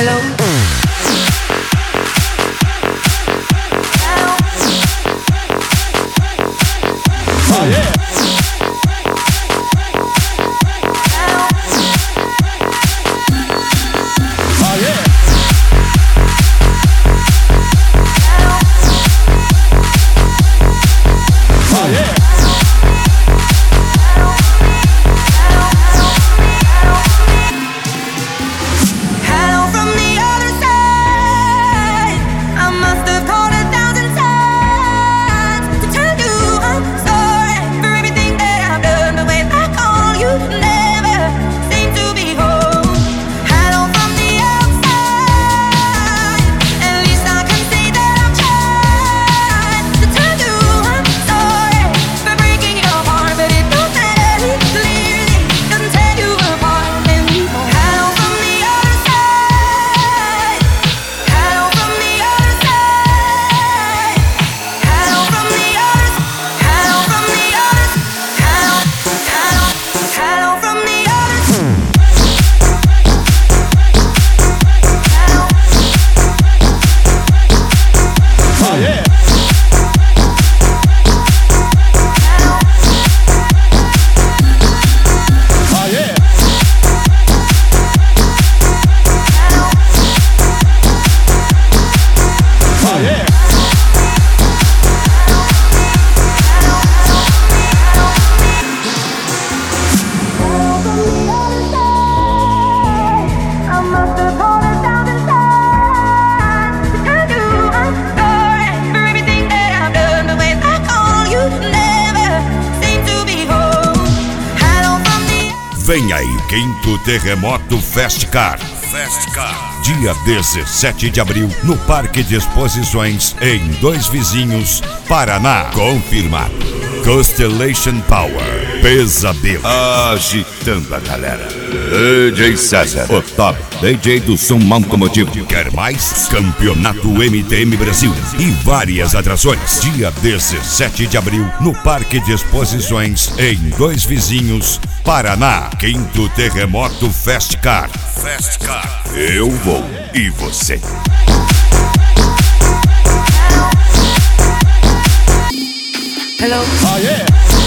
Vem aí, Quinto Terremoto Festcar. Dia 17 de abril, no Parque de Exposições, em Dois Vizinhos, Paraná. Confirmado. Constellation Power, Pesadelo, agitando a galera. DJ César, o top DJ do som automotivo. Quer mais? Campeonato MTM Brasil e várias atrações. Dia 17 de abril, no Parque de Exposições, em Dois Vizinhos, Paraná. Quinto Terremoto Festcar. Eu vou e você. Hello. Oh yeah.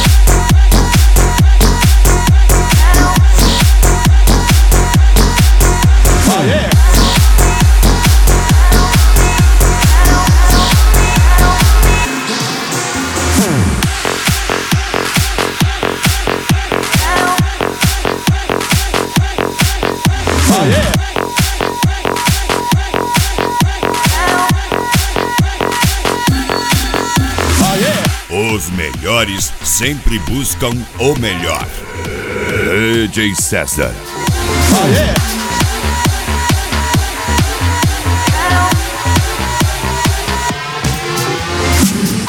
Oh yeah. Oh yeah. Os melhores sempre buscam o melhor. DJ César. Oh yeah.